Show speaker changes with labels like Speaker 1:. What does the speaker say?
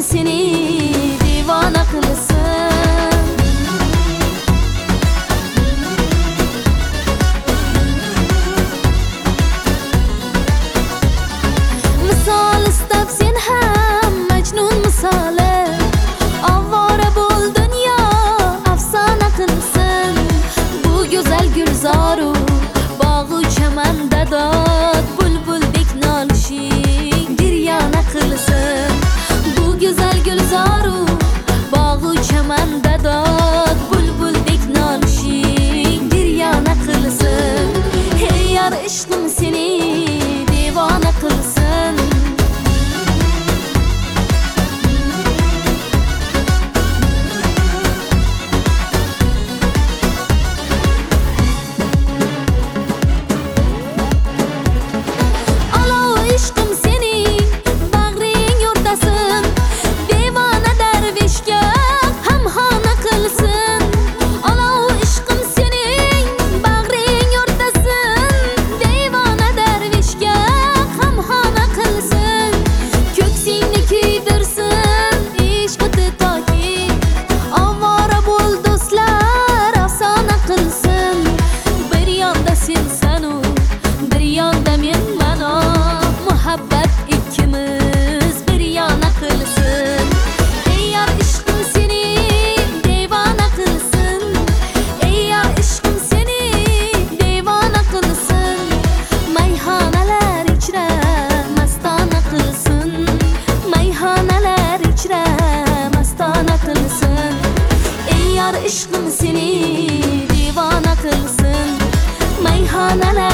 Speaker 1: seni divana kılsın. Misal istab sen ham Majnun misali, avvora bo'l dunyo afsona qilsin. Bu go'zal gulzoru bog'u chamanda dod, bulbuldek nolishing giryona qilsin. Bu go'zal gulzoru bog'u chamanda dod, bulbuldek nolishing giryona qilsin. Hey yar ishqim seni divona qilsin. Ishqim seni divona qilsin. Mayxonalar